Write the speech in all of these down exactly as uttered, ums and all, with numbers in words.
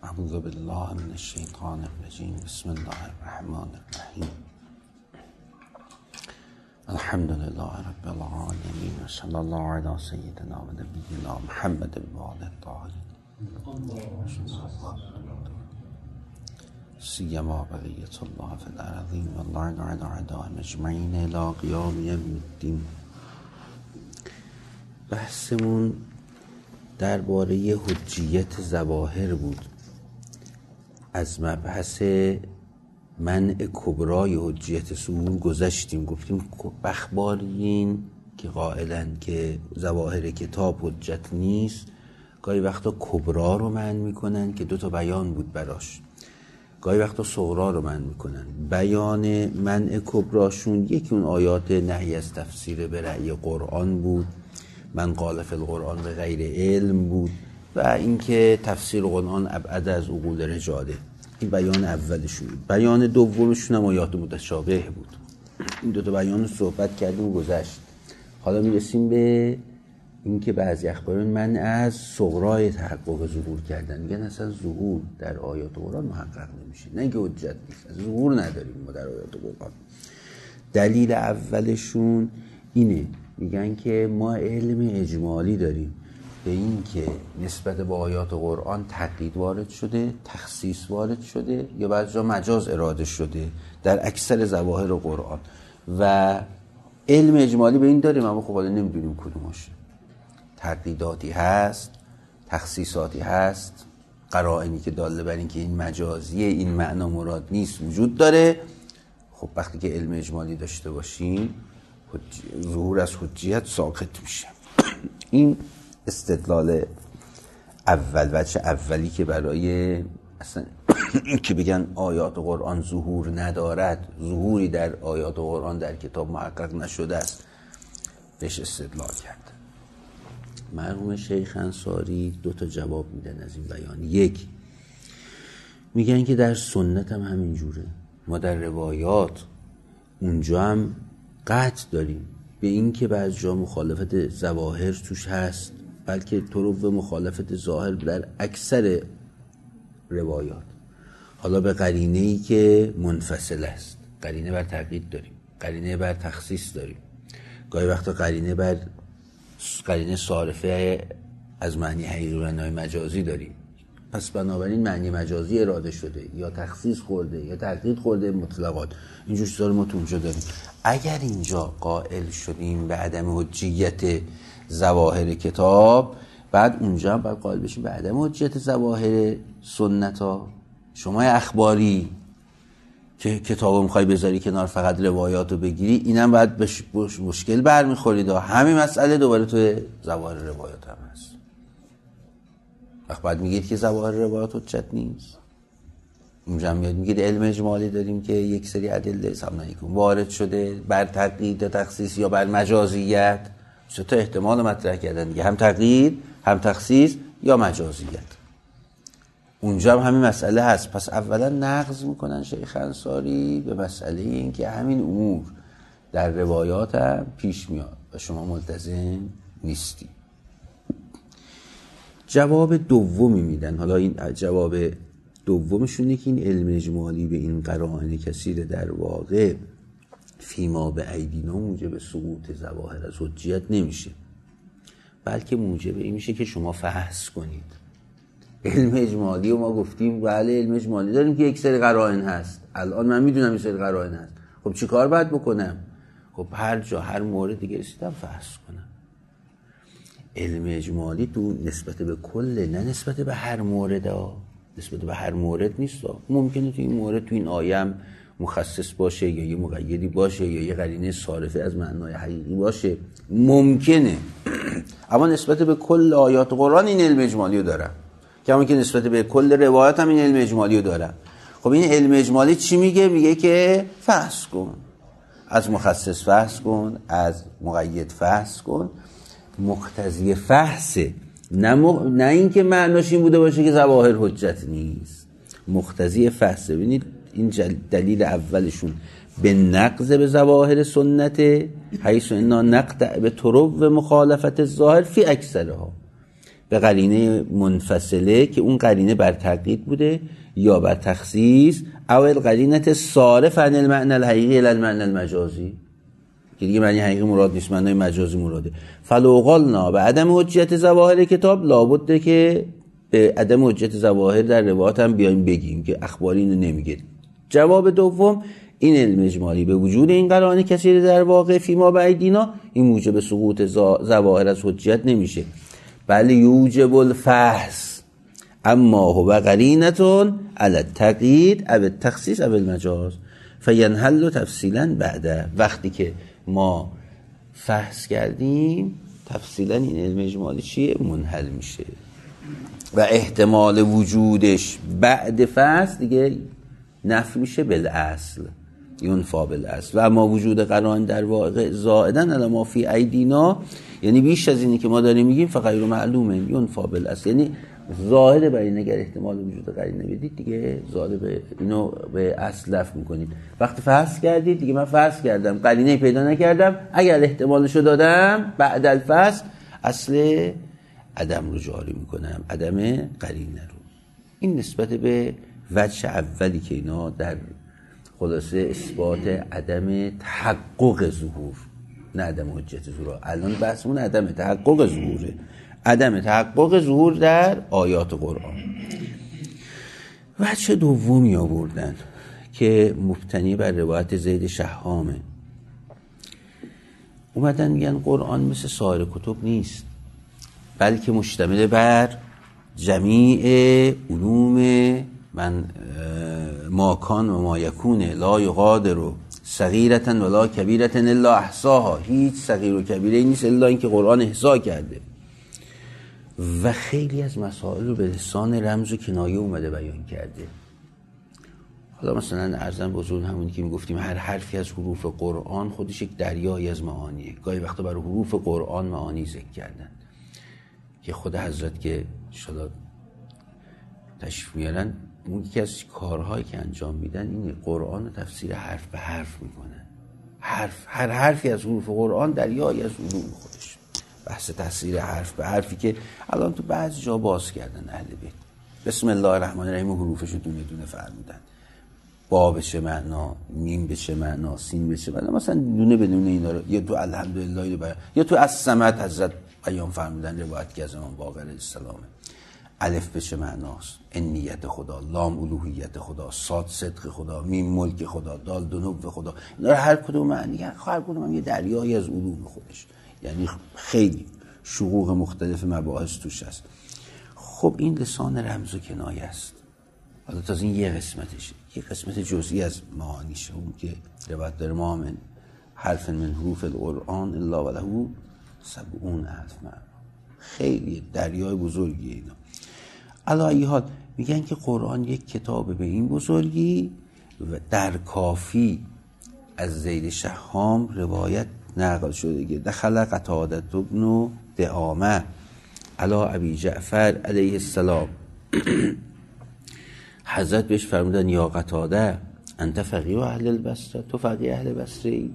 اعوذ بالله من الشیطان الرجیم. بسم الله الرحمن الرحیم. الحمد لله رب العالمین و صلی الله علی سیدنا و نبینا محمد الوالد الطاهرین سیما بقیت الله فی الارضین و اللعن علی اعدائهم اجمعین الی قیام یوم الدین. بحثمون درباره حجیت ظواهر بود. از مبحث منع کبرای حجیت ظهور گذشتیم. گفتیم اخباریین که قائلن که ظواهر کتاب حجت نیست گاهی وقتا کبرا رو منع میکنن که دو تا بیان بود براش، گاهی وقتا صغرا رو منع میکنن. بیان منع کبراشون یکی اون آیات نهی از تفسیر به رأی قرآن بود، من قال فی القرآن به غیر علم بود، و اینکه تفسیر قرآن ابعد از عقول رجاله. این بیان اولشون بود. بیان دومشون هم آیات متشابه بود. این دو تا بیان رو صحبت کردیم و گذشت. حالا میرسیم به اینکه بعضی اخباران من از صغرای تحقق ظهور کردن، میگن اصلا ظهور در آیات قرآن محقق نمیشه، نه اینکه حجت نیست، از ظهور نداریم ما در آیات قرآن. دلیل اولشون اینه، میگن که ما علم اجمالی داریم به این که نسبت به آیات قرآن تقیید وارد شده، تخصیص وارد شده، یا بعضی جا مجاز اراده شده در اکثر ظواهر قرآن، و علم اجمالی به این داریم، اما خب حالا نمیدونیم کدوماشه. تقییداتی هست، تخصیصاتی هست، قرائنی که داله بر این که این مجازیه، این معنا مراد نیست وجود داره. خب وقتی که علم اجمالی داشته باشیم ظهور از حجیت ساقط میشه. این استدلال اول، وجه اولی که برای اصلا که بگن آیات قرآن ظهور ندارد، ظهوری در آیات قرآن در کتاب محقق نشده است، بهش استدلال کرد. مرحوم شیخ انصاری دو تا جواب میدن از این بیان. یک، میگن که در سنت هم همینجوره، ما در روایات اونجا هم قطع داریم به این که بعض جا مخالفت ظواهر توش هست، بلکه طرق به مخالفت ظاهر در اکثر روایات. حالا به قرینه‌ای که منفصل است، قرینه بر تقیید داریم، قرینه بر تخصیص داریم، گاهی وقتا قرینه بر قرینه صارفه از معنی حقیقی و معنای مجازی داریم. پس بنابراین معنی مجازی اراده شده یا تخصیص خورده یا تقیید خورده مطلقات. اینجور چیزا رو ما تو اونجا داریم. اگر اینجا قائل شدیم به عدم حجیت ظواهر کتاب، بعد اونجا هم باید قائل بشیم به عدم حجیت ظواهر سنت ها. شما اخباری که کتابو میخوای بذاری کنار فقط روایاتو بگیری، اینم باید بش بش مشکل برمیخورید. همین مسئله دوباره توی ظواهر روایات هم هست. وقت بعد میگید که ظواهر روایات حجت نیست، اونجا هم میاد میگید علم اجمالی داریم که یک سری ادله سامنیکون وارد شده بر تقیید تخصیص یا بر مجازیت. سه تا احتمال مطرح کردن دیگه، هم تقیید، هم تخصیص یا مجازیت. اونجا هم همین مسئله هست. پس اولا نقض میکنن شیخ انصاری به مسئله این که همین امور در روایات هم پیش میاد و شما ملتزم نیستی. جواب دومی میدن. حالا این جواب دومشونه که این علم اجمالی به این قرائن کثیر در واقع فیما به ایدینا موجب سقوط ظواهر از حجیت نمیشه، بلکه موجب این میشه که شما فحص کنید. علم اجمالی و ما گفتیم بله علم اجمالی داریم که یک سری قرائن هست، الان من میدونم یک سری قرائن هست، خب چی کار باید بکنم؟ خب هر جا هر مورد دیگه رسیدم فحص کنم. علم اجمالی تو نسبت به کل، نه نسبت به هر مورد ها. نسبت به هر مورد نیست ها. ممکنه تو این مورد تو این آیه هم مخصص باشه یا یه مقیدی باشه یا یه قرینه صارفه از معنای حقیقی باشه، ممکنه. اما نسبت به کل آیات قرآن این علم اجمالی رو دارم، کما که نسبت به کل روایات هم این علم اجمالی رو دارم. خب این علم اجمالی چی میگه؟ میگه که فحص کن، از مخصص فحص کن، از مقید فحص کن. مقتضی فحصه، نه, م... نه این که معناش این بوده باشه که ظواهر حجت نیست. مقتضی فحصه. ببینید این جل... دلیل اولشون به نقض به ظواهر سنت، حیث انا نقطع به طرق و مخالفت الظاهر فی اکثرها. به قرینه منفصله که اون قرینه بر تقیید بوده یا بر تخصیص، او القرینه صارف عن المعنى الحقیقی الی المعنى المجازی که دیگه معنی حقیقی مراد نیست، معنی مجازی مراده. فلو قلنا به عدم حجیت ظواهر کتاب، لابد که به عدم حجیت ظواهر در روایات هم بیایم بگیم که اخباری اینو نمیگه. جواب دوم، این علم اجمالی به وجود این قرائن کثیر در واقع فیما بایدینا، این موجب سقوط ظواهر از حجیت نمیشه، بل یوجب الفحص، اما هو قرینتون علی التقیید او التخصیص او المجاز فینحل تفصیلا بعده. وقتی که ما فحص کردیم تفصیلا این علم اجمالی چیه؟ منحل میشه و احتمال وجودش بعد فحص دیگه نفی میشه بالاصل، ینفا بالاصل. و اما وجود قرائن در واقع زائدن علی ما فی ایدینا، یعنی بیش از اینی که ما داریم میگیم فغیر معلومه، ینفا بالاصل، یعنی ظاهر بر این اگر احتمال وجود قرینه بدید دیگه ظاهر به اینو به اصل نفی میکنید. وقتی فرض کردید دیگه من فرض کردم قرینه پیدا نکردم، اگر احتمالشو دادم بعد الفصل اصل عدم رو جاری میکنم، عدم قرینه رو. این نسبت به وجه اولی که اینا در خلاصه اثبات عدم تحقق ظهور، نه عدم حجت ظهور. الان بحثمون عدم تحقق ظهوره، عدم تحقق ظهور در آیات قرآن. وجه دومی آوردن که مبتنی بر روایت زید شهامه، اومدن میگن قرآن مثل سایر کتب نیست، بلکه مشتمل بر جمیع علوم من ماکان و ما یکون لا یغادر صغیرة ولا کبیرة الا احصاها، هیچ صغیر و کبیره نیست الا اینکه قرآن احصا کرده. و خیلی از مسائل رو به لسان رمز و کنایه اومده بیان کرده. حالا مثلا ارزم بزرگ همونی که میگفتیم هر حرفی از حروف قرآن خودش یک دریایی از معانیه. گاهی وقتا برای حروف قرآن معانی ذکر کردن که خود حضرت که شاید تشریف میارن، یکی از کارهایی که انجام میدن اینه قرآن رو تفسیر حرف به حرف میکنن. حرف هر حرفی از حروف قرآن دریایی از علوم خودش. بحث تفسیر حرف به حرفی که الان تو بعضی جا باز کردن اهل بیت، بسم الله الرحمن الرحیم حروفش رو دونه دونه فرمودن، با به چه معنا، میم به چه معنا، سین به چه معنا، مثلا دونه بدون اینا رو یا تو الحمدلله رو بیان، یا تو الصمد حضرت بیان فرمودن روایت که از امام باقر علیه السلام. الف به چه معناست؟ انیت خدا، لام الوهیت خدا، صاد صدق خدا، میم ملک خدا، دال دنو خدا. اینا هر کدوم معنی، هر کدوم هم یه دریایی از علوم خودش، یعنی خیلی شقوق مختلف مباحث توش هست. خب این لسان رمز و کنایه است. حالا تا این یه قسمتشه، یه قسمت جزئی از معانیشه، اون که روایت داره ما من حرف من حروف القرآن الا و له سبعون الف معنا، خیلی دریای بزرگی اینا. علا ای حال میگن که قرآن یک کتاب به این بزرگی و در کافی از زید شهام روایت نقل شده که دخل قتاده ابن دعامه علا ابی جعفر علیه السلام، حضرت بهش فرمودن یا قتاده انت فقیه اهل البصره، تو فقیه اهل بصره ای؟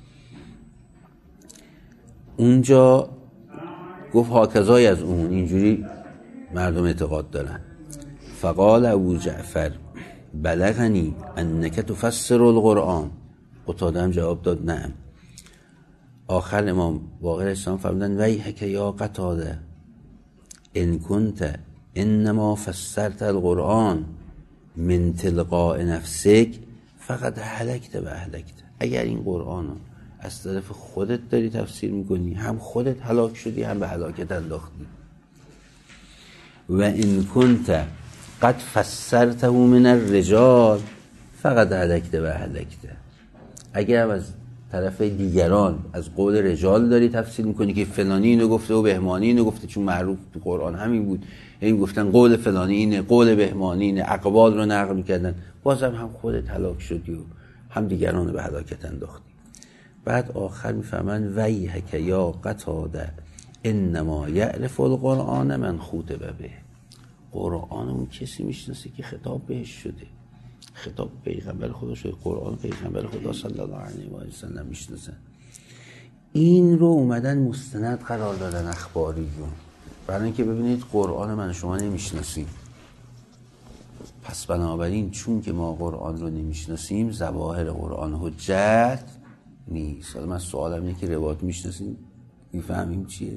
اونجا گفت هاکذای از اون، اینجوری مردم اعتقاد دارن. فقال ابو جعفر بلغنی انک تفسر القرآن، قتاده هم جواب داد نعم. آخر امام باقر اسلام فرمودن ویحک یا قتاده ان کنت انما فسرت القرآن من تلقاء نفسک فقد هلکت و اهلکت. اگر این قرآن رو از طرف خودت داری تفسیر میکنی، هم خودت هلاک شدی هم به هلاکت انداختی. و ان کنت قد فسرته من الرجال فقد هلکت و اهلکت. اگر از طرف دیگران از قول رجال داری تفسیر میکنی که فلانی اینو گفته و بهمانی اینو گفته، چون معروف تو قرآن همین بود، این گفتن قول فلانی اینه، قول بهمانی اینه، اقوال رو نقل میکردن، بازم هم خودت هلاک شدی و هم دیگران رو به هلاکت انداختی. بعد آخر میفهمن ویحک یا قتاده انما یعرف القرآن من خوطب به. قرآن اون کسی میشناسه که خطاب بهش شده، خطاب پیغمبر خدا شده، قرآن پیغمبر خدا صلی الله علیه و سلم میشناسن. این رو اومدن مستند قرار دادن اخباریون، برای اینکه ببینید قرآن من شما نمیشناسیم، پس بنابراین چون که ما قرآن رو نمیشناسیم ظواهر قرآن حجت نیست. حالا من سوالم اینه که روایات میشناسیم، میفهمیم چیه؟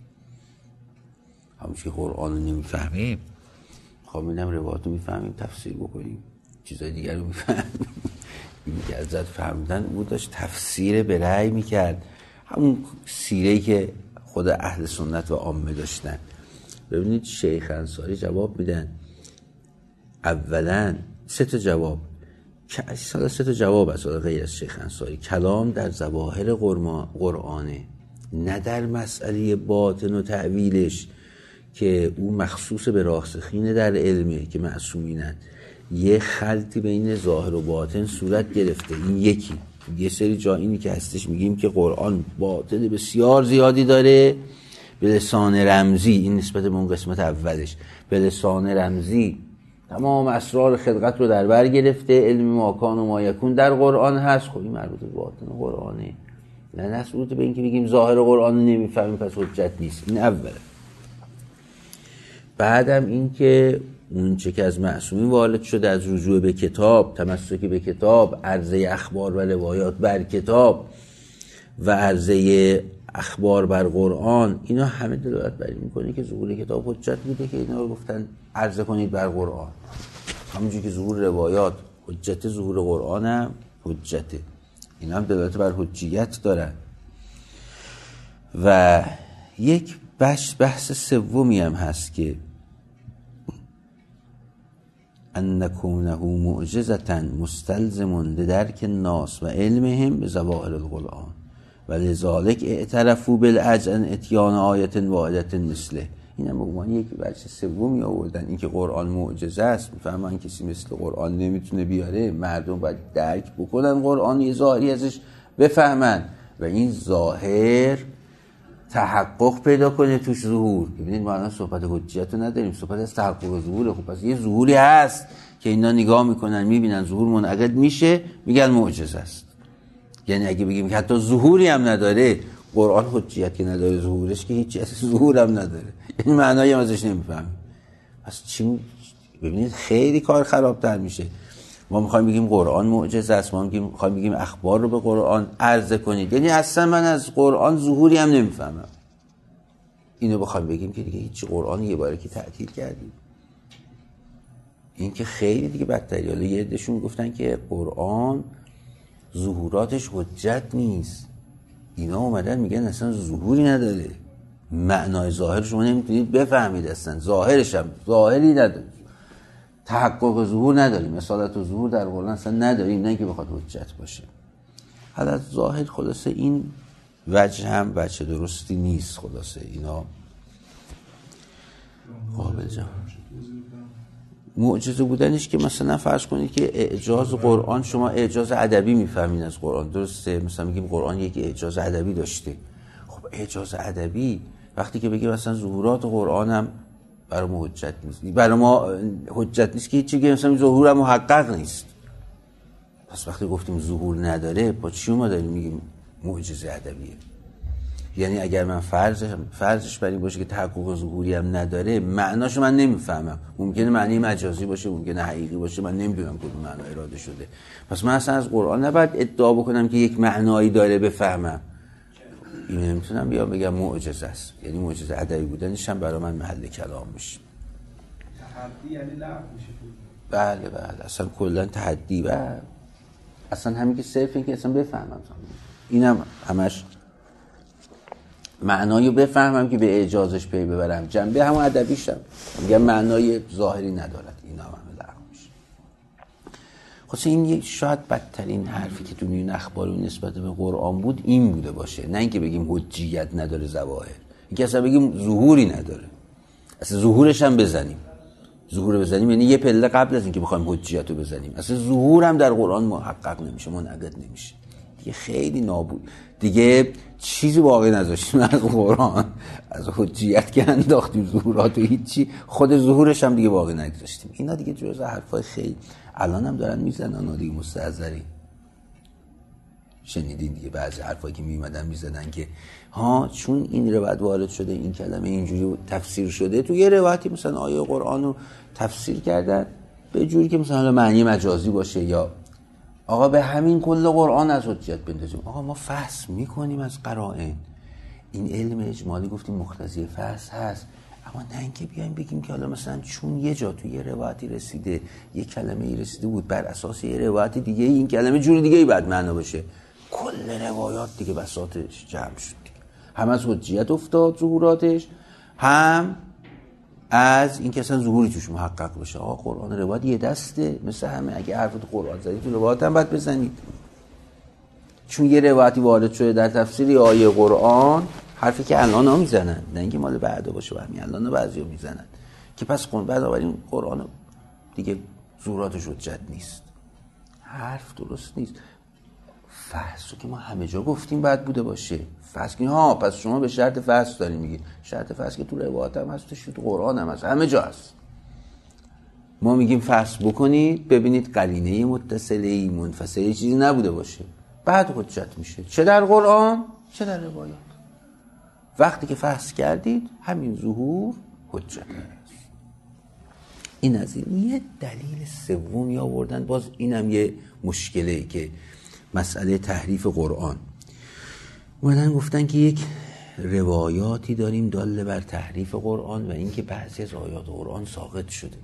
همون که قرآن رو نمیفهمیم خب میدم روایات رو میفهمیم تفسیر بکنیم، چیزای دیگر رو میفهمیم. این که ازت فهمیدن او داشت تفسیر به رأی میکرد، همون سیره‌ای که خود اهل سنت و عامه داشتن. ببینید شیخ انصاری جواب میدن، اولا سه تا جواب، سه تا جواب از غیر از شیخ انصاری. کلام در ظواهر قرآنه، نه در مسئله باطن و تعویلش که او مخصوص به راسخین در علمه که معصومینن. یه خلطی بین ظاهر و باطن صورت گرفته. این یکی. یه سری جا اینی که هستش میگیم که قرآن باطن بسیار زیادی داره به لسان رمزی، این نسبت به اون قسمت اولش، به لسان رمزی تمام اسرار خلقت رو در بر گرفته، علم ماکان و مایکون در قرآن هست. خب این مربوط به باطن قرآنه، نه نسبت به اینکه بگیم ظاهر قرآن رو نمیفهمیم پس حجت نیست. این اوله. بعدم این که اون چه که از معصومین وارد شده از رجوع به کتاب، تمسک به کتاب، عرضه اخبار و روایات بر کتاب و عرضه اخبار بر قرآن، اینا همه دلالت بر این میکنه که ظهور کتاب حجت بوده که اینا رو گفتن عرضه کنید بر قرآن. همونجوری که ظهور روایات حجت، ظهور قرآن هم حجته. اینا هم دلالت بر حجیت دارن. و یک بحث بحث سومی هم هست که ان کونه معجزة مستلزم لدرک الناس و علمهم بظواهر القرآن و لذالک اعترفوا بالعجز عن اتیان آیت واحدة مثله. این هم به عنوان یک بحث سومی آوردن، این که قرآن معجزه است، میفهمن کسی مثل قرآن نمیتونه بیاره، مردم باید درک بکنن قرآن، یه ظاهری ازش بفهمن و این ظاهر تحقق پیدا کنه توش ظهور. ببینید ما الان صحبت حجیت رو نداریم، صحبت از تحقق ظهور. خب پس یه ظهوری هست که اینا نگاه میکنن میبینن ظهور منعقد میشه، میگن معجزه است. یعنی اگه بگیم که حتی ظهوری هم نداره قرآن، حجیت که نداره ظهورش که هیچ از ظهور هم نداره، یعنی معنایی هم ازش نمیفهمیم. پس چی؟ ببینید خیلی کار خرابتر میشه. ما میخوایم بگیم قرآن معجزه است، ما میخوایم بگیم اخبار رو به قرآن عرضه کنید، یعنی اصلا من از قرآن ظهوری هم نمیفهمم. اینو بخوایم بگیم که دیگه هیچ، قرآن یه باره که تعطیل کردیم. این که خیلی دیگه بدتری. حالا یه عده‌شون گفتن که قرآن ظهوراتش حجت نیست. اینا اومدن میگن اصلا ظهوری نداره، معنای ظاهر شما نمیتونید بفهمید، اصلا ظاهرش هم ظاهری نداره، تحقق ظهور نداریم، اصالت و ظهور در قرآن اصلا نداریم، نه که بخواد حجت باشه. حالا ظاهر خلاصه این وجه هم وجه درستی نیست. خلاصه اینا قابل جمع معجزه بودنش که مثلا فرض کنید که اعجاز قرآن، شما اعجاز ادبی میفهمین از قرآن، درسته؟ مثلا میگیم قرآن یک اعجاز ادبی داشته. خب اعجاز ادبی وقتی که بگیم مثلا ظهورات قرآن هم برای ما حجت نیست، برای ما حجت نیست که هیچی، که مثلا ظهور هم محقق نیست. پس وقتی گفتیم ظهور نداره، با چی ما داریم میگیم معجزه ادبیه؟ یعنی اگر من فرضش فرضش بر این باشه که تحقق ظهوری هم نداره، معناشو من نمیفهمم. ممکنه معنی مجازی باشه، ممکنه حقیقی باشه، من نمیدونم کدوم معنا اراده شده. پس من اصلا از قرآن نباید ادعا بکنم که یک معنایی داره بفهمم. این نمیتونم بیام بگم معجزه است، یعنی معجزه ادبی بودنش هم برای من محل کلام میشه. تحدی یعنی لغو میشه. بله بله، اصلا کلا تحدی و اصلا همین که صرف این که اصلا بفهمم، اینم همش معنایی بفهمم که به اعجازش پی ببرم، جنبه همون ادبیشم میگم معنای ظاهری ندارد، اینا هم لغو میشه. خلاص این یک شاید بدترین حرفی که تو این اخبار نسبت به قرآن بود این بوده باشه، نه اینکه بگیم حجیت نداره ظواهر، اینکه اصلا بگیم ظهوری نداره، اصلا ظهورش هم بزنیم. ظهور بزنیم یعنی یه پله قبل از اینکه بخوایم حجیت رو بزنیم، اصلا ظهور هم در قرآن محقق نمیشه، منعقد نمیشه. دیگه خیلی نابود، دیگه چیزی باقی نذاشتیم از قرآن، از حجیت که انداختیم ظهورات و هیچی، خود ظهورش هم دیگه باقی نگذاشتیم. اینا دیگه جزء حرفای خیلی الان هم دارن میزنن دیگه، مستحضری شنیدین دیگه بعضی حرفایی که میومدن میزدن که ها چون این روایت وارد شده این کلمه اینجوری تفسیر شده، تو یه روایتی مثلا آیه قرآن رو تفسیر کردن به جوری که مثلا معنی مجازی باشه، یا آقا به همین کل قرآن از حجت بندازیم. آقا ما فحص میکنیم از قرائن، این علم اجمالی گفتیم مقتضی فحص هست، اما نه اینکه بیایم بگیم که حالا مثلا چون یه جا توی یه روایتی رسیده یه کلمه ای رسیده بود بر اساس یه روایت دیگه این کلمه جور دیگه ای بعد معنا بشه. کل روایات دیگه بساطش جمع شد، هم از حجیت افتاد ظهوراتش، هم از این که اصلا ظهوری توش محقق بشه. آقا قرآن روایت یه دسته، مثل همه اگه حرف تو قرآن زدید تو روایت هم باید بزنید. چون یه روایتی وارد شده در تفسیر آیه قرآن، حرفی که الان ها میزنن نه اینکه مال بعدا باشه و همین الان ها بعضی ها میزنن که پس بنابراین قرآن دیگه ظهوراتش حجت نیست. حرف درست نیست. فحصو که ما همه جا گفتیم باید بوده باشه. فحص که ها پس شما به شرط فحص دارین میگید، شرط فحص که تو روایت هم هست، تو قرآن هم هست، همه جا هست. ما میگیم فحص بکنید ببینید قرینه متصله منفصله چیزی نبوده باشه، بعد حجت میشه، چه در قرآن چه در روایات. وقتی که فحص کردید همین ظهور حجت است. این از این. یه دلیل سومی آوردن، باز اینم یه مشکله که مسئله تحریف قرآن. اومدن گفتن که یک روایاتی داریم داله بر تحریف قرآن و اینکه بعضی از آیات قرآن ساقط شده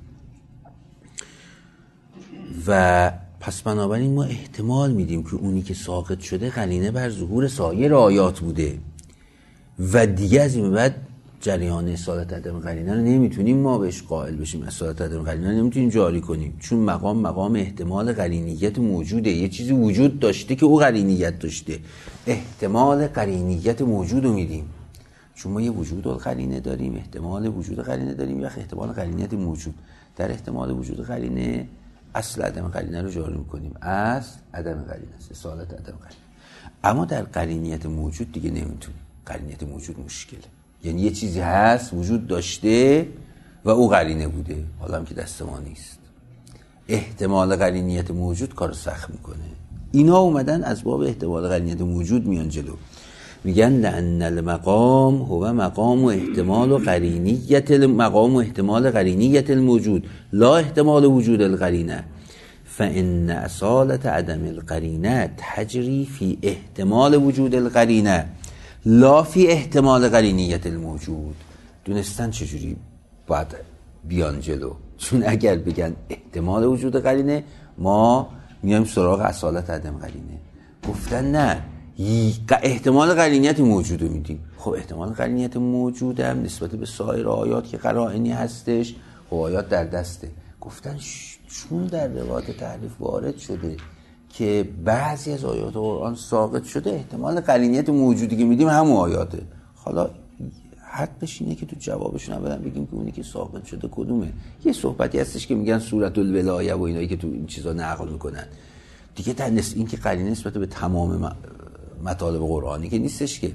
و پس بنابراین ما احتمال میدیم که اونی که ساقط شده قرینه بر ظهور سایر آیات بوده و دیگه از این بعد جریان اصالت عدم قرینه رو نمیتونیم ما بهش قائل بشیم، اصالت عدم قرینه رو نمیتونیم جاری کنیم، چون مقام مقام احتمال قرینیت موجوده. یه چیزی وجود داشته که او قرینیت داشته، احتمال قرینیت موجود رو میدیم، چون ما یه وجود قرینه داریم، احتمال وجود قرینه داریم، یا احتمال قرینیت موجود. در احتمال وجود قرینه اصل عدم قرینه رو جاری میکنیم، اصل عدم قرینه است، اصالت عدم قرینه. اما در قرینیت موجود دیگه نمیتونیم، قرینیت موجود مشکله. یعنی یه چیزی هست وجود داشته و او قرینه بوده، حالا هم که دست ما نیست. احتمال قرینیت موجود کار سخت میکنه. اینا اومدن از باب احتمال قرینیت موجود میان جلو، میگن لأن المقام هو مقام و احتمال و قرینیت مقام و احتمال قرینیت الموجود لا احتمال وجود القرینه، فإن اصالت عدم القرینه تجری فی احتمال وجود القرینه لا فی احتمال قرینیت الموجود. دونستن چجوری باید بیان جلو، چون اگر بگن احتمال وجود قرینه ما میایم سراغ اصالت عدم قرینه. گفتن نه، احتمال قرینیت موجود رو میدیم. خب احتمال قرینیت موجود هم نسبت به سایر آیات که قرائنی هستش، خب آیات در دسته. گفتن چون در روایت تحریف وارد شده که بعضی از آیات قرآن ساقط شده، احتمال قرینیت موجودی که میدیم همون آیاته. حالا حقش اینه که تو جوابشون اولا بگیم که اونی که ساقط شده کدومه. یه صحبتی هستش که میگن سورة الولایه و اینایی که تو این چیزا نقل میکنن دیگه، در نسبت این که قرینه نسبت به تمام مطالب قرآنی که نیستش که.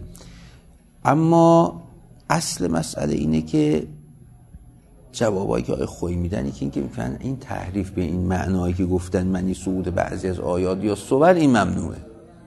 اما اصل مسئله اینه که جوابایی که آقای خویی میدن که اینکه میگن این تحریف به این معنایی که گفتن معنی صعود بعضی از آیات یا صور این ممنوعه.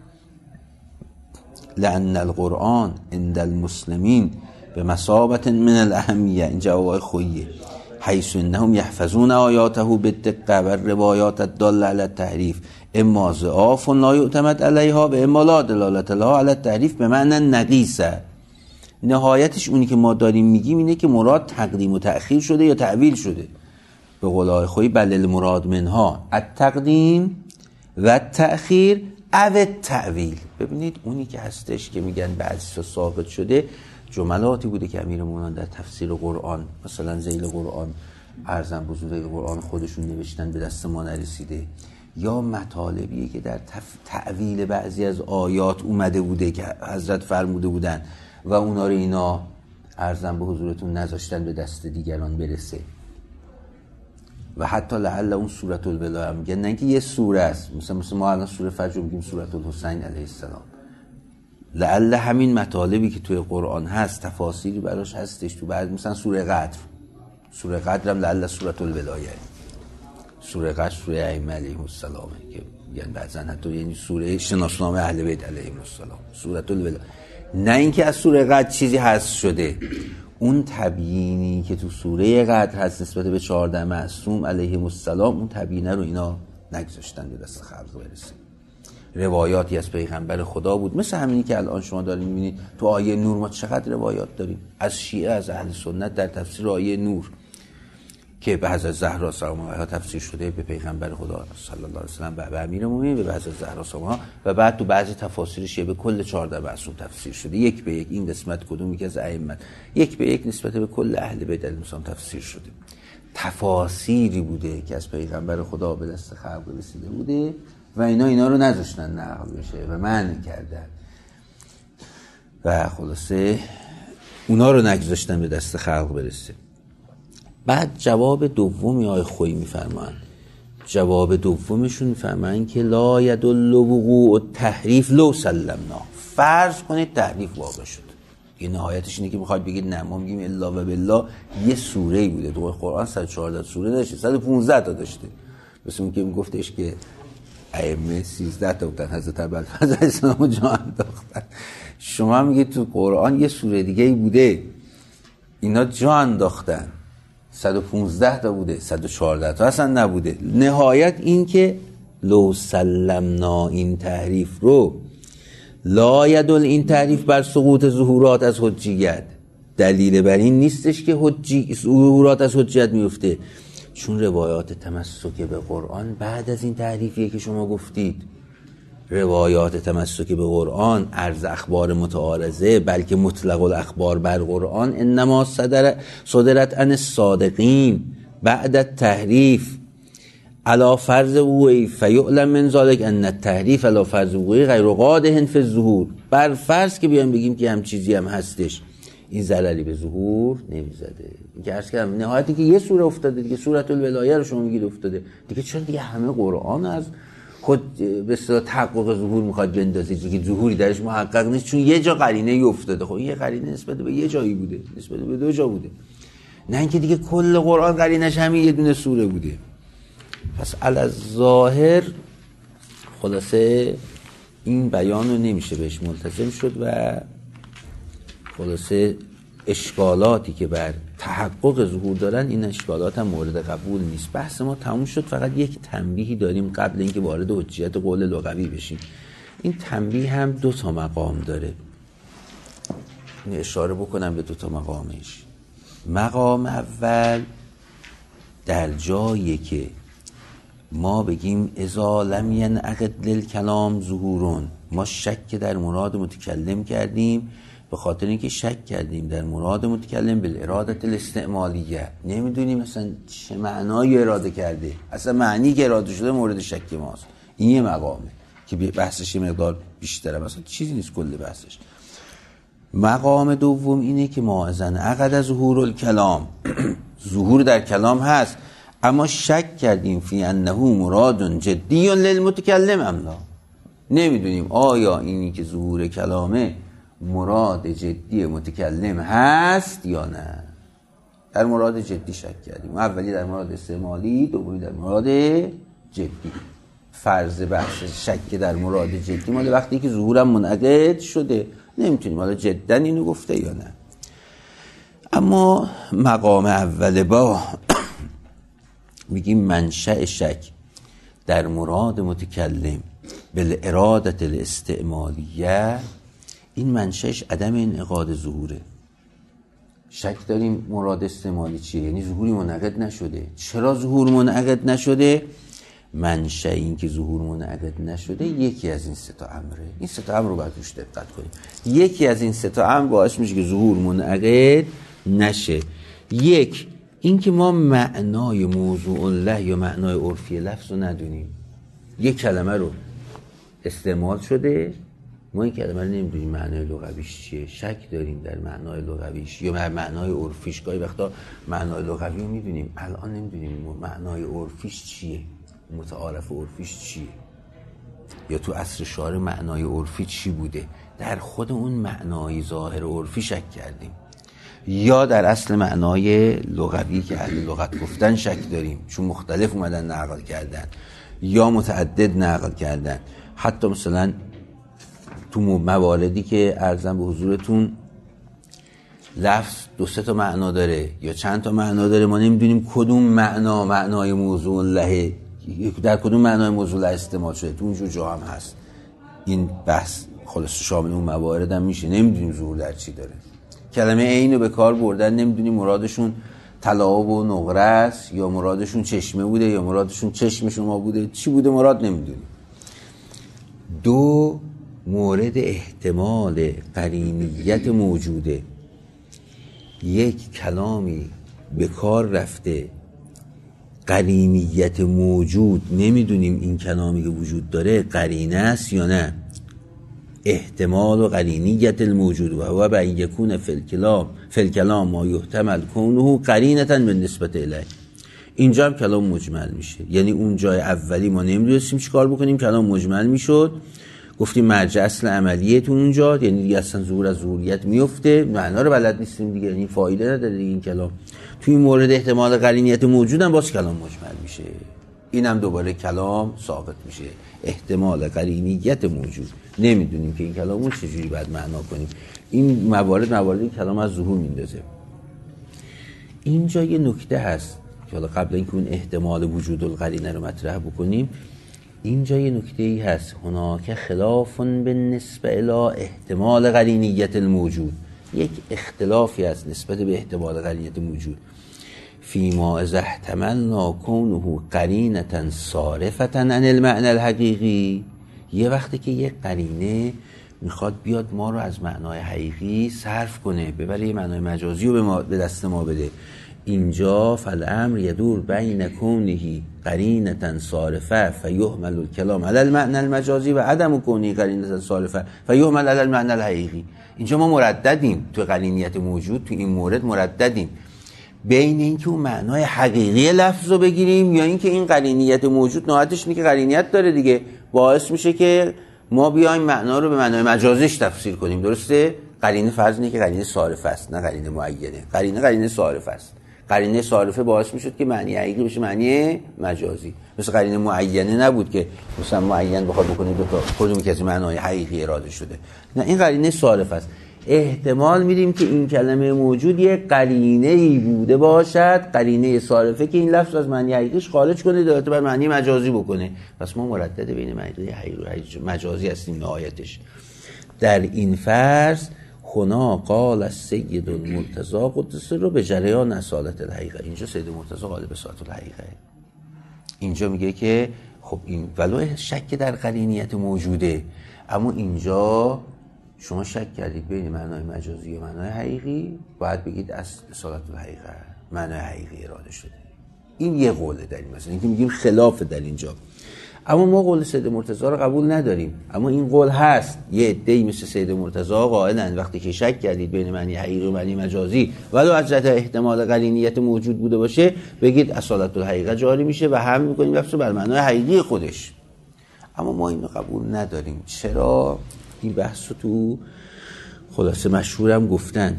لأن القرآن عند المسلمین به مثابة من الاهمیه، این جواب آقای خوییه، حیث انهم یحفظون آیاته بالدقه و روایات الداله علی التحریف اما ضعاف لا یعتمد علیها و اما لا دلالت لها علی التحریف به معنی نقیصه. نهایتش اونی که ما داریم میگیم اینه که مراد تقدیم و تأخیر شده یا تعویل شده. به قول آقای خویی بل المراد منها التقدیم و التأخیر او التعویل. ببینید اونی که هستش که میگن بعضی ساقط شده جملاتی بوده که امیرالمومنین در تفسیر قرآن مثلا ذیل قرآن ارزم بزرگ قرآن خودشون نوشتن به دست ما نرسیده، یا مطالبیه که در تف... تعویل بعضی از آیات اومده بوده که حضرت فرموده بودن و اونا رو اینا ارزم به حضورتون نذاشتن به دست دیگران برسه. و حتی لعل اون سورة الولایه میگن نه که یه سوره است، مثلا مثلا ما الان سوره فجر میگیم سورة الحسین علیه السلام، لعل همین مطالبی که توی قرآن هست تفاسیری براش هستش تو بعد مثلا سوره قدر، سوره قدر هم لعل سورة الولایه، سوره قدر سوره ائمه علیهم السلام که میگن بعضن حتی یعنی سوره شناسنامه اهل بیت علیهم السلام، سوره الولایت. نه اینکه از سوره قدر چیزی حذف شده، اون تبیینی که تو سوره قدر هست نسبت به چهارده معصوم علیهم السلام، اون تبیینه رو اینا نگذاشتن به دست خلق برسه. روایاتی از پیغمبر خدا بود، مثل همینی که الان شما دارین میبینید تو آیه نور. ما چقدر روایات داریم از شیعه، از اهل سنت در تفسیر آیه نور که به حضرت زهرا سلام الله علیها تفسیر شده، به پیغمبر خدا صلی الله علیه و سلم، به امیرالمومنین، به حضرت زهرا سلام الله، و بعد تو بعضی تفاسیرش به کل چهارده معصوم تفسیر شده. یک به یک این قسمت کدومی که از ائمه، یک به یک نسبت به کل اهل بیت علیهم السلام تفسیر شده. تفاسیری بوده که از پیغمبر خدا به دست خلق رسیده بوده و اینا اینا رو نذاشتن نقل بشه و منع کردن و خلاصه اونا رو نگذاشتن به دست خلق برسه. بعد جواب دومی آیه خویی میفرمان، جواب دومشون میفرمان که لا یدل وقوع التحریف لو سلمنا. فرض کنید تحریف واقع شد، این نهایتش اینه که میخواد بگید نه، ما میگیم الا و بالله یه سوره‌ای بوده. تو قرآن صد و چهارده سوره داشته، صد و پانزده تا داشته. مثل اون که میگفتش که ائمه سیزده تا بودن، حضرت ابوالفضل اسلامو جا انداختن. شما میگید تو قرآن یه سوره دیگه ای بوده، اینا جا انداختن، صد و پانزده تا بوده، صد و چهارده تا اصلا نبوده. نهایت این که لو سلمنا، این تحریف رو، لا یدل این تحریف بر سقوط ظهورات از حجیت، دلیل بر این نیستش که حجی ظهورات از حجیت میفته، چون روایات تمسک به قرآن بعد از این تعریفیه که شما گفتید. روایات تمسک به قرآن، عرض اخبار متعارضه، بلکه مطلق الاخبار بر قرآن انما صدر صدرت عن الصادقین بعد التحریف علی فرض وقوعی فیعلم من ذلک ان التحریف علی فرض وقوعی غیر قادح فی الظهور. بر فرض که بیان بگیم که هم چیزی هم هستش، این ضرری به ظهور نمیزده. اینکه عرض کردم نهایتی که یه سوره افتاده دیگه، سوره الولایه رو شما میگید افتاده دیگه، چرا دیگه همه قرآن از خود به اصطلاح تحقق ظهور میخواد بندازید که ظهوری درش محقق نیست، چون یه جا قرینه ای افتاده. خب این یه قرینه نسبت به یه جایی بوده، نسبت به دو جا بوده، نه اینکه دیگه کل قرآن قرینش همین یه دونه سوره بوده. پس الظاهر خلاصه این بیان رو نمیشه بهش ملتزم شد و خلاصه اشکالاتی که بر تحقق ظهور دارن این اشکالات هم مورد قبول نیست. بحث ما تموم شد. فقط یک تنبیهی داریم قبل اینکه وارد حجیت قول لغوی بشیم. این تنبیه هم دو تا مقام داره، این اشاره بکنم به دو تا مقامش. مقام اول در جایی که ما بگیم اذا لم ینعقد للکلام ظهورون، ما شک در مراد متکلم کردیم به خاطر اینکه شک کردیم در مراد متکلم بالارادت الاستعمالیه، نمیدونیم مثلا چه معنایی اراده کرده، اصلا معنی که اراده شده مورد شک ماست. این یه مقامه که بحثش یه مقدار بیشتره، مثلا چیزی نیست کل بحثش. مقام دوم اینه که ما اذن عقد ظهور الکلام، ظهور در کلام هست اما شک کردیم فی انه مراد جدی للمتکلم ام لا، نمیدونیم آیا اینی که ظهور کلامه مراد جدی متکلم هست یا نه. در مراد جدی شک کردیم، اولی در مراد استعمالی، دومی در مراد جدی. فرض بحث شک در مراد جدی مال وقتی که ظهورم منعقد شده، نمیتونیم حالا جدا اینو گفته یا نه. اما مقام اول با میگیم منشأ شک در مراد متکلم بالارادت الاستعمالیه، این منشأش عدم انعقاد ظهوره. شک داریم مراد استعمالی چیه، یعنی ظهوری منعقد نشده. چرا ظهور منعقد نشده؟ منشأ این که ظهور منعقد نشده یکی از این سه تا امره. این سه تا امر رو باید توش دقت کنیم. یکی از این سه تا امر باعث میشه که ظهور منعقد نشه. یک، این که ما معنای موضوع له یا معنای عرفی لفظ رو ندونیم. یک کلمه رو استعمال شده، ما این کلمه رو نمیدونیم معنای لغویش چیه، شک داریم در معنای لغویش یا معنای عرفیش. گاهی وقتا معنای لغوی رو میدونیم، الان نمیدونیم معنای عرفیش چیه، متعارف عرفیش چیه، یا تو عصر شارع معنای عرفی چی بوده. در خود اون معنای ظاهر عرفی شک کردیم. یا در اصل معنای لغوی که اهل لغت گفتن شک داریم چون مختلف اومدن نقل کردن یا متعدد نقل کردن. حتی مثلا تو مواردی که عرضم به حضورتون لفظ دو سه تا معنا داره یا چند تا معنا داره، ما نمیدونیم کدوم معنا معنای موضوع له در کدوم معنای موضوع له استعمال شده. تو اونجور جا هم هست این بحث، خلاص شامل اون موارد هم میشه. نمیدونیم ظهور در چی داره. کلمه عین رو به کار بردن، نمیدونیم مرادشون طلا و نقره است یا مرادشون چشمه بوده یا مرادشون چشم شما بوده، چی بوده مراد نمیدونیم. دو مورد احتمال قرینیت موجوده. یک کلامی به کار رفته قرینیت موجود، نمیدونیم این کلامی که وجود داره قرینه است یا نه. احتمال و قرینیت الموجود و هو به یکون فی الکلام فی الکلام ما یحتمل کونه قرینتا بالنسبه الیه. اینجا هم کلام مجمل میشه، یعنی اون جای اولی ما نمیدونستیم چیکار بکنیم، کلام مجمل میشد، گفتیم مرجع اصل عملیه تو اونجا، یعنی دیگه اصلا ظهور از ظهوریت میفته، معنا رو بلد نیستیم دیگه، یعنی فایده نداره دیگه این کلام. تو این مورد احتمال قرینیت موجود هم باز کلام مجمل میشه، اینم دوباره کلام ساقط میشه. احتمال قرینیت موجود، نمیدونیم که این کلامو چجوری باید معنا کنیم. این موارد مواردی کلام از ظهور میندازه. اینجا یه نکته هست که حالا قبل اینکه اون احتمال وجود القرینه رو مطرح بکنیم، اینجا یه نکته ای هست، هناک خلاف بالنسبه الی احتمال قرینیت الموجود. یک اختلافی هست نسبت به احتمال قرینیت موجود. فیما اذا احتملنا کونه قرینة صارفة عن المعنى الحقیقی. یه وقتی که یک قرینه میخواد بیاد ما رو از معنای حقیقی صرف کنه، ببره یه معنای مجازی رو به, ما به دست ما بده. اینجا فالامر یدور بین کونه قرینة صارفه فیحمل الکلام علی المعنى المجازی و عدم کونه قرینة صارفه فیحمل علی المعنى الحقیقی. اینجا ما مرددیم تو قرینیت موجود، تو این مورد مرددیم بین اینکه اون معنای حقیقی لفظ رو بگیریم یا اینکه این قرینیت موجود نهایتش اینه که قرینیت داره دیگه، باعث میشه که ما بیایم معنا رو به معنای مجازیش تفسیر کنیم. درسته؟ قرینه فرض اینه که قرینه صارفه است نه قرینه معینه. قرینه قرینه صارفه است. قرینه صارفه باعث میشد که معنی حقیقی بشه معنی مجازی. مثل قرینه معینه نبود که مثلا معین بخواد بکنه دو تا کدومی که از معنای حقیقی اراده شده. نه، این قرینه صارفه است. احتمال میدیم که این کلمه موجود یک قرینه‌ای بوده باشد، قرینه صارفه که این لفظ از معنی حقیقیش خارج کنه دارد بر معنی مجازی بکنه. پس ما مردد بین معنی حقیقی و مجازی هستیم نهایتش. در این فرض هنا قال السید المرتضی قدس رو به جریان اصالت الحقیقه. اینجا سید مرتضی قال به اصالت الحقیقه. اینجا میگه که خب این ولو شک در قرینیت موجوده، اما اینجا شما شک کردید بین معنای مجازی و معنای حقیقی، باید بگید از اصالت الحقیقه معنای حقیقی اراده شده. این یه قوله در این مثلا اینکه میگیم خلاف در اینجا. اما ما قول سید مرتضی رو قبول نداریم، اما این قول هست. یه عده‌ای مثل سید مرتضی قائلن وقتی که شک کردید بین معنی حقیقی و معنی مجازی ولو از جهت احتمال قرینیت موجود بوده باشه، بگید اصالت الحقیقه جاری میشه و هم میکنیم لفظو بر معنای حقیقی خودش. اما ما اینو قبول نداریم. چرا؟ این بحث رو تو خلاصه مشهورم گفتن.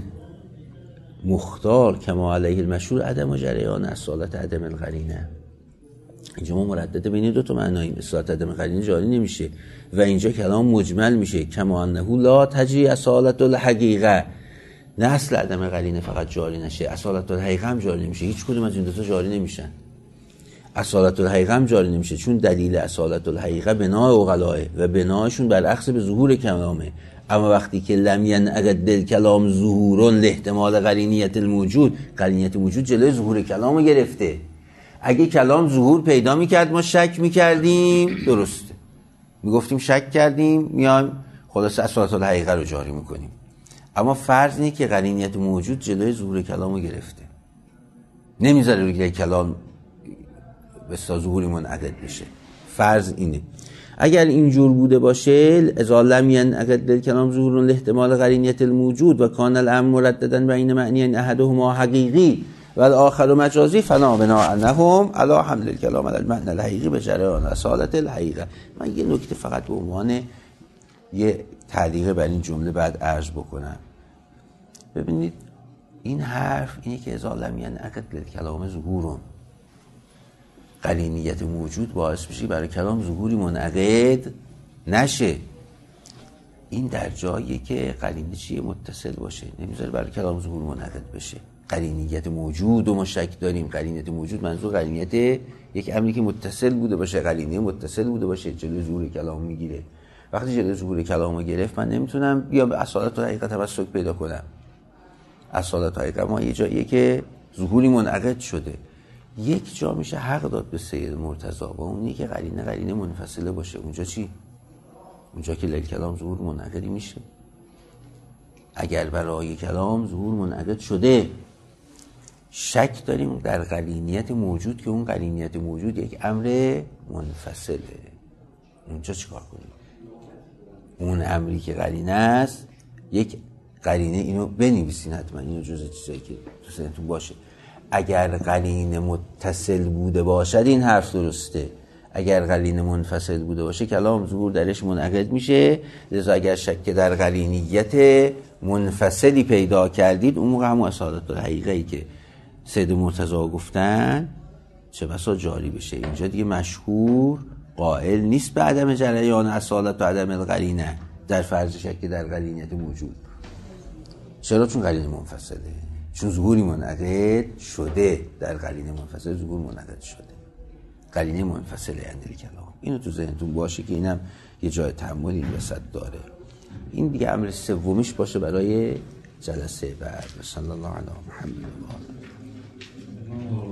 مختار کما علیه المشهور عدم و جریان اصالت عدم القرینه. اینجا ما مردد بین دو تا معنایی اصالت عدم قرینه جاری نمیشه و اینجا کلام مجمل میشه کما انه لا تجری اصالت الحقیقه. نه اصل عدم قرینه فقط جاری نشه، اصالت الحقیقه هم جاری نمیشه. هیچ کدوم از این دو تا جاری نمیشن. اصالت الحقیقه هم جاری نمیشه چون دلیل اصالت الحقیقه بنای عقلاه و بنایشون برعکس به ظهور کلامه. اما وقتی که لم ینعقد الکلام ظهورا لاحتمال قرینیت الموجود، قرینیت موجود جلوی ظهور کلامو گرفته. اگه کلام ظهور پیدا میکرد ما شک میکردیم، درسته، میگفتیم شک کردیم، میایم خلاص اصالت الحقیقه رو جاری میکنیم. اما فرض اینه که قرینیت موجود جلوی ظهور کلامو گرفته، نمیذاره روی کلام به ظهوری منعقد بشه. فرض اینه. اگر اینجور بوده باشه اذا لم ینعقد الکلام ظهورا لاحتمال قرینیت الموجود و کان الامر مرددا بین معنی احدهما حقیقی و الاخر مجازی فنا بنا انهم علی حمل الکلام علی المعنى الحقیقی به جریان اصالت الحقیقه. من یه نکته فقط به عنوان یه تعلیق بر این جمله بعد عرض بکنم. ببینید این حرف اینه که اذا لم ینعقد للکلام ظهور، قرینیت موجود باعث میشه برای کلام ظهوری منعقد نشه. این در جایی که قرینه چیه؟ متصل باشه، نمیذاره برای کلام ظهور منعقد بشه. قرینیت موجود و ما شک داریم. قرینیت موجود منظور قرینیت یک امری که متصل بوده باشه، قرینه متصل بوده باشه جلوی ظهور کلام میگیره. وقتی جلوی ظهور کلامو گرفت من نمیتونم بیام به اصالت و حقیقت تمسک پیدا کنم. اصالت و حقیقت ما یه جاییه که ظهوری منعقد شده. یک جا میشه حق داد به سید مرتضی و اونی که قرینه قرینه منفصله باشه. اونجا چی؟ اونجا که للکلام ظهور منعقدی میشه. اگر برای کلام ظهور منعقد شده شک داریم در قرینیت موجود که اون قرینیت موجود یک امر منفصله، اونجا چیکار کنیم؟ اون امری که قرینه است یک قرینه، اینو بنویسین حتما، اینو جزء چیزایی که تو ذهنتون باشه. اگر قرینه متصل بوده باشد این حرف درسته، اگر قرینه منفصل بوده باشه کلام ظهور درش منعقد میشه. لذا اگر شک در قرینیت منفصلی پیدا کردید اون موقع همون اصالت حقیقی که سید مرتضی گفتن چه بسا جاری بشه. اینجا دیگه مشهور قائل نیست به عدم جریان اصالت و عدم القرینه در فرض شک در قرینیت موجود. چرا؟ چون قرینه منفصله، چون ظهوری منعقد شده. در قرینه منفصل ظهور منعقد شده، قرینه منفصله یعنی کلام. اینو تو ذهنتون باشه که اینم یه جای تأمل این وسط داره. این دیگه امر سومیش باشه برای جلسه بعد. صلی الله علی محمد و آله.